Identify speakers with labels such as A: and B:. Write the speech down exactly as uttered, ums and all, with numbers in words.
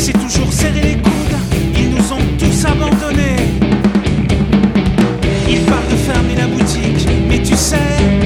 A: s'est toujours serré les coudes, ils nous ont tous abandonnés. Ils parlent de fermer la boutique, mais tu sais